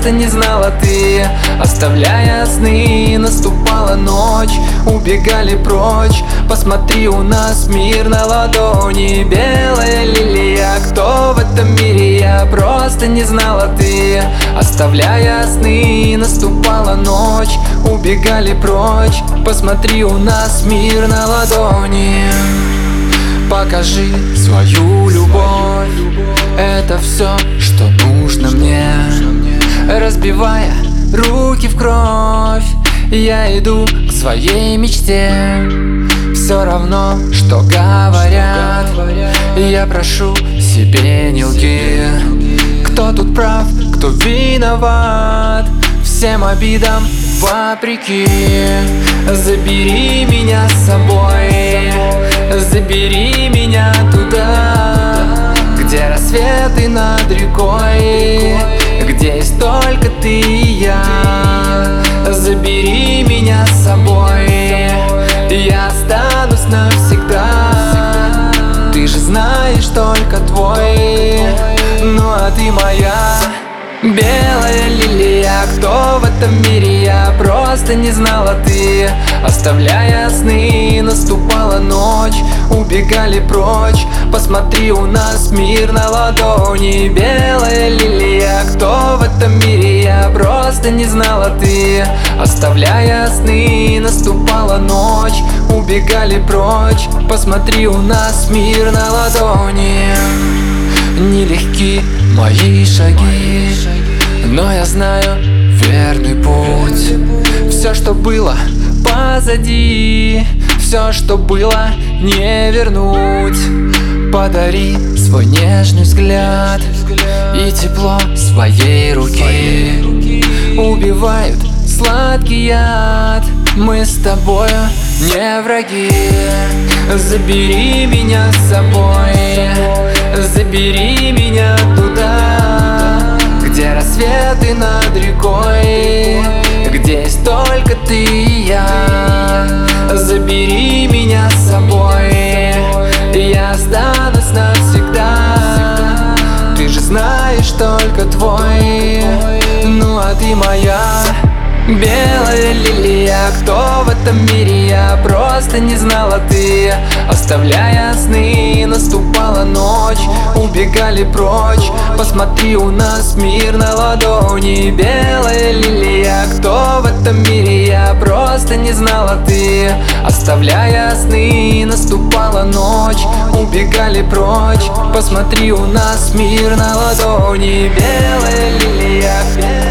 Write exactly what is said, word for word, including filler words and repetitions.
просто не знала ты. Оставляя сны, наступала ночь, убегали прочь. Посмотри, у нас мир на ладони. Белая лилия, кто в этом мире я? Просто не знала ты. Оставляя сны, наступала ночь, убегали прочь. Посмотри, у нас мир на ладони. Покажи свою любовь, это все, что нужно мне. Разбивая руки в кровь, я иду к своей мечте. Все равно, что говорят, я прошу, себе не лги. Кто тут прав, кто виноват, всем обидам вопреки. Забери меня с собой, забери меня туда, где рассветы над рекой, где есть только ты и я. Забери меня с собой, я останусь навсегда. Ты же знаешь, только твой, ну а ты моя. Белая лилия, кто в этом мире я? Просто не знала ты. Оставляя сны, наступала ночь, убегали прочь. Посмотри, у нас мир на ладони. Белая лилия, кто в этом мире я? Просто не знала ты. Оставляя сны, наступала ночь, убегали прочь. Посмотри, у нас мир на ладони. Нелегки мои шаги, но я знаю верный путь. Все, что было позади, все, что было, не вернуть. Подари свой нежный взгляд и тепло своей руки. Убивают сладкий яд, мы с тобою не враги. Забери меня с собой, забери меня туда, где рассветы над рекой, где есть только ты и я. Забери меня с собой, я останусь навсегда. Ты же знаешь, только твой, ну а ты моя. Белая лилия, кто в этом мире я? Просто не знала ты. Оставляя сны, наступала ночь, убегали прочь. Посмотри, у нас мир на ладони. Белая лилия, кто в этом мире я? Просто не знала ты. Оставляя сны, наступала ночь, убегали прочь. Посмотри, у нас мир на ладони. Белая лилия.